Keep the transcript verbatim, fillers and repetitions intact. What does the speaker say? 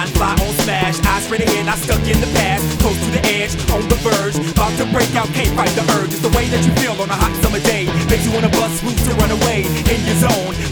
Mind fly on smash, eyes straight ahead, not stuck in the past. Close to the edge, on the verge, about to break out, can't fight the urge. It's the way that you feel on a hot summer day, makes you wanna bust loose to run away in your zone.